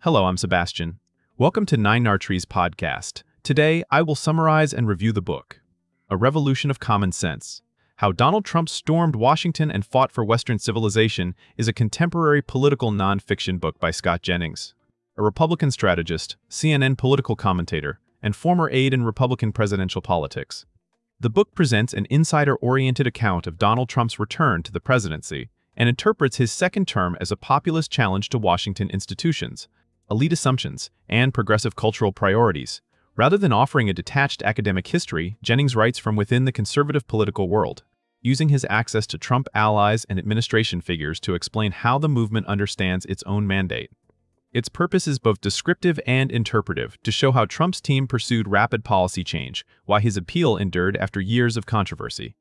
Hello, I'm Sebastian. Welcome to Nine Nartrees podcast. Today, I will summarize and review the book, A Revolution of Common Sense. How Donald Trump Stormed Washington and Fought for Western Civilization is a contemporary political nonfiction book by Scott Jennings, a Republican strategist, CNN political commentator, and former aide in Republican presidential politics. The book presents an insider-oriented account of Donald Trump's return to the presidency and interprets his second term as a populist challenge to Washington institutions, elite assumptions, and progressive cultural priorities. Rather than offering a detached academic history, Jennings writes from within the conservative political world, using his access to Trump allies and administration figures to explain how the movement understands its own mandate. Its purpose is both descriptive and interpretive, to show how Trump's team pursued rapid policy change, why his appeal endured after years of controversy,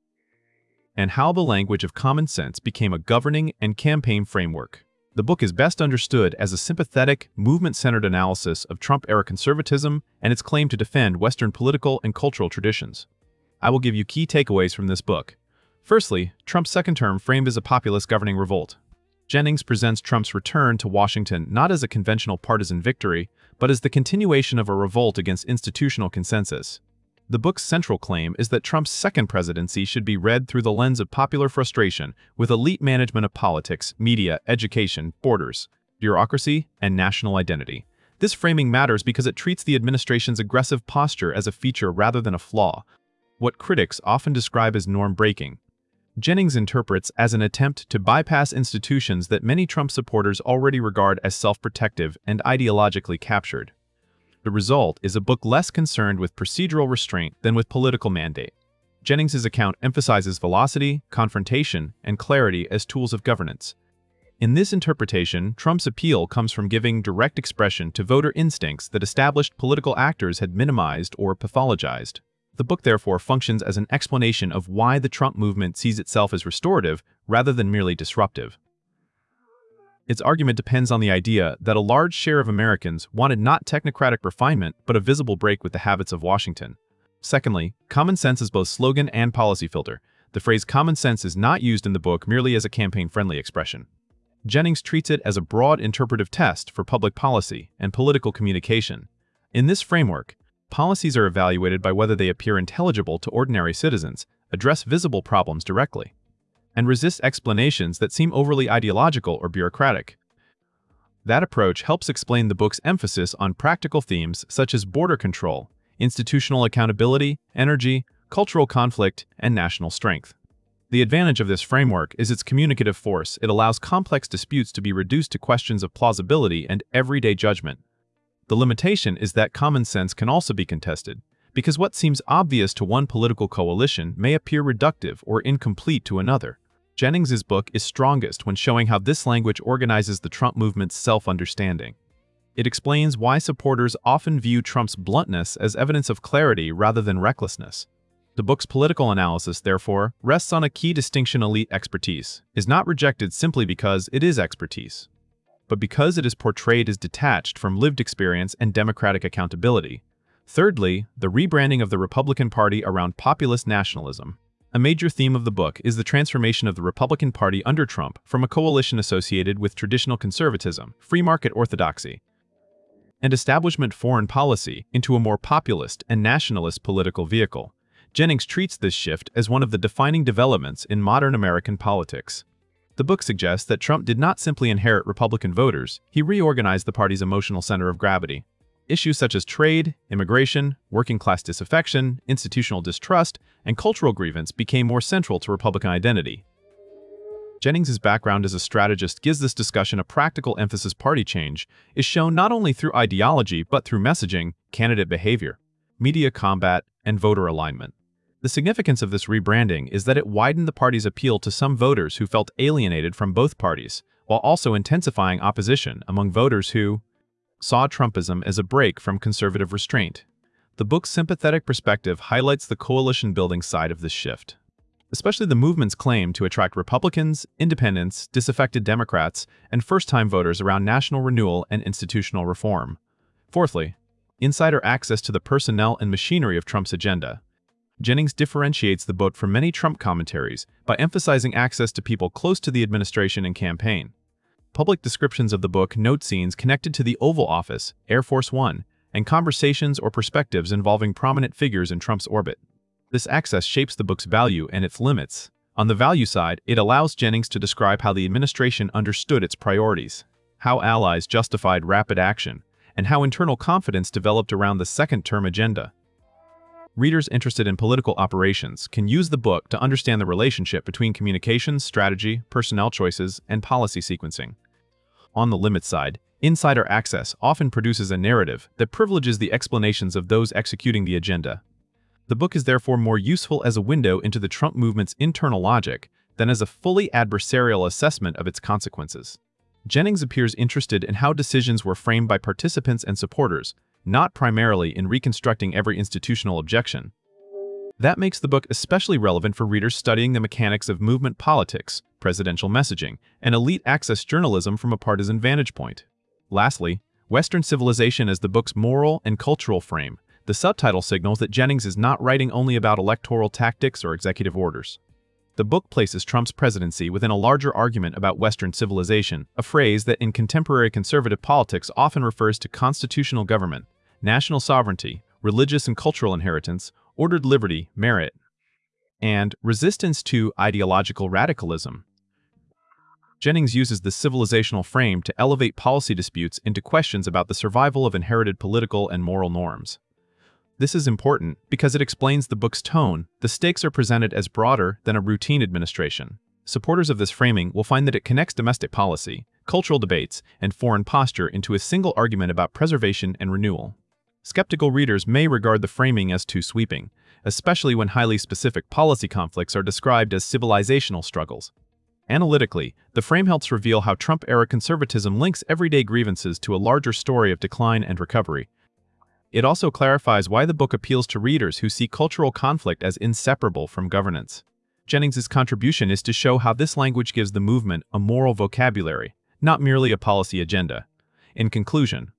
and how the language of common sense became a governing and campaign framework. The book is best understood as a sympathetic, movement-centered analysis of Trump-era conservatism and its claim to defend Western political and cultural traditions. I will give you key takeaways from this book. Firstly, Trump's second term framed as a populist governing revolt. Jennings presents Trump's return to Washington not as a conventional partisan victory, but as the continuation of a revolt against institutional consensus. The book's central claim is that Trump's second presidency should be read through the lens of popular frustration with elite management of politics, media, education, borders, bureaucracy, and national identity. This framing matters because it treats the administration's aggressive posture as a feature rather than a flaw, what critics often describe as norm-breaking. Jennings interprets as an attempt to bypass institutions that many Trump supporters already regard as self-protective and ideologically captured. The result is a book less concerned with procedural restraint than with political mandate. Jennings's account emphasizes velocity, confrontation, and clarity as tools of governance. In this interpretation, Trump's appeal comes from giving direct expression to voter instincts that established political actors had minimized or pathologized. The book therefore functions as an explanation of why the Trump movement sees itself as restorative rather than merely disruptive. Its argument depends on the idea that a large share of Americans wanted not technocratic refinement but a visible break with the habits of Washington. Secondly, common sense is both slogan and policy filter. The phrase common sense is not used in the book merely as a campaign-friendly expression. Jennings treats it as a broad interpretive test for public policy and political communication. In this framework, policies are evaluated by whether they appear intelligible to ordinary citizens, address visible problems directly, and resist explanations that seem overly ideological or bureaucratic. That approach helps explain the book's emphasis on practical themes such as border control, institutional accountability, energy, cultural conflict, and national strength. The advantage of this framework is its communicative force. It allows complex disputes to be reduced to questions of plausibility and everyday judgment. The limitation is that common sense can also be contested, because what seems obvious to one political coalition may appear reductive or incomplete to another. Jennings's book is strongest when showing how this language organizes the Trump movement's self-understanding. It explains why supporters often view Trump's bluntness as evidence of clarity rather than recklessness. The book's political analysis, therefore, rests on a key distinction: elite expertise is not rejected simply because it is expertise, but because it is portrayed as detached from lived experience and democratic accountability. Thirdly, the rebranding of the Republican Party around populist nationalism. A major theme of the book is the transformation of the Republican Party under Trump from a coalition associated with traditional conservatism, free market orthodoxy, and establishment foreign policy into a more populist and nationalist political vehicle. Jennings treats this shift as one of the defining developments in modern American politics. The book suggests that Trump did not simply inherit Republican voters, he reorganized the party's emotional center of gravity. Issues such as trade, immigration, working-class disaffection, institutional distrust, and cultural grievance became more central to Republican identity. Jennings's background as a strategist gives this discussion a practical emphasis. Party change is shown not only through ideology but through messaging, candidate behavior, media combat, and voter alignment. The significance of this rebranding is that it widened the party's appeal to some voters who felt alienated from both parties, while also intensifying opposition among voters who saw Trumpism as a break from conservative restraint. The book's sympathetic perspective highlights the coalition-building side of this shift, especially the movement's claim to attract Republicans, independents, disaffected Democrats, and first-time voters around national renewal and institutional reform. Fourthly, insider access to the personnel and machinery of Trump's agenda. Jennings differentiates the book from many Trump commentaries by emphasizing access to people close to the administration and campaign. Public descriptions of the book note scenes connected to the Oval Office, Air Force One, and conversations or perspectives involving prominent figures in Trump's orbit. This access shapes the book's value and its limits. On the value side, it allows Jennings to describe how the administration understood its priorities, how allies justified rapid action, and how internal confidence developed around the second-term agenda. Readers interested in political operations can use the book to understand the relationship between communications, strategy, personnel choices, and policy sequencing. On the limit side, insider access often produces a narrative that privileges the explanations of those executing the agenda. The book is therefore more useful as a window into the Trump movement's internal logic than as a fully adversarial assessment of its consequences. Jennings appears interested in how decisions were framed by participants and supporters, not primarily in reconstructing every institutional objection. That makes the book especially relevant for readers studying the mechanics of movement politics, presidential messaging, and elite access journalism from a partisan vantage point. Lastly, Western civilization as the book's moral and cultural frame. The subtitle signals that Jennings is not writing only about electoral tactics or executive orders. The book places Trump's presidency within a larger argument about Western civilization, a phrase that in contemporary conservative politics often refers to constitutional government, national sovereignty, religious and cultural inheritance, ordered liberty, merit, and resistance to ideological radicalism. Jennings uses the civilizational frame to elevate policy disputes into questions about the survival of inherited political and moral norms. This is important because it explains the book's tone. The stakes are presented as broader than a routine administration. Supporters of this framing will find that it connects domestic policy, cultural debates, and foreign posture into a single argument about preservation and renewal. Skeptical readers may regard the framing as too sweeping, especially when highly specific policy conflicts are described as civilizational struggles. Analytically, the frame helps reveal how Trump-era conservatism links everyday grievances to a larger story of decline and recovery. It also clarifies why the book appeals to readers who see cultural conflict as inseparable from governance. Jennings's contribution is to show how this language gives the movement a moral vocabulary, not merely a policy agenda. In conclusion,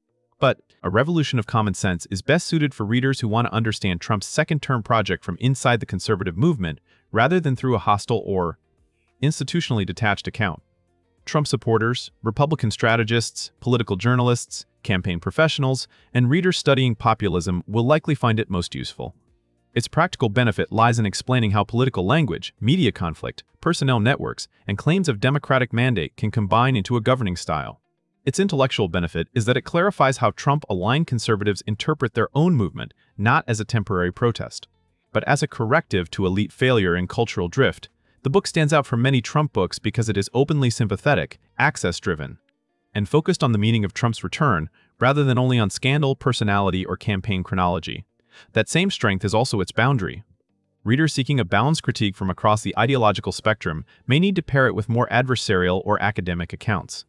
A Revolution of Common Sense is best suited for readers who want to understand Trump's second-term project from inside the conservative movement rather than through a hostile or institutionally detached account. Trump supporters, Republican strategists, political journalists, campaign professionals, and readers studying populism will likely find it most useful. Its practical benefit lies in explaining how political language, media conflict, personnel networks, and claims of democratic mandate can combine into a governing style. Its intellectual benefit is that it clarifies how Trump-aligned conservatives interpret their own movement, not as a temporary protest, but as a corrective to elite failure and cultural drift. The book stands out from many Trump books because it is openly sympathetic, access-driven, and focused on the meaning of Trump's return rather than only on scandal, personality, or campaign chronology. That same strength is also its boundary. Readers seeking a balanced critique from across the ideological spectrum may need to pair it with more adversarial or academic accounts.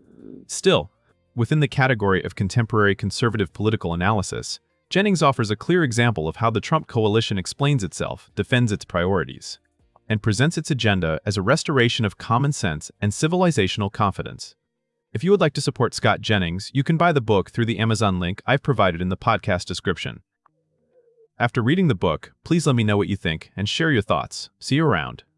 Still, within the category of contemporary conservative political analysis, Jennings offers a clear example of how the Trump coalition explains itself, defends its priorities, and presents its agenda as a restoration of common sense and civilizational confidence. If you would like to support Scott Jennings, you can buy the book through the Amazon link I've provided in the podcast description. After reading the book, please let me know what you think and share your thoughts. See you around.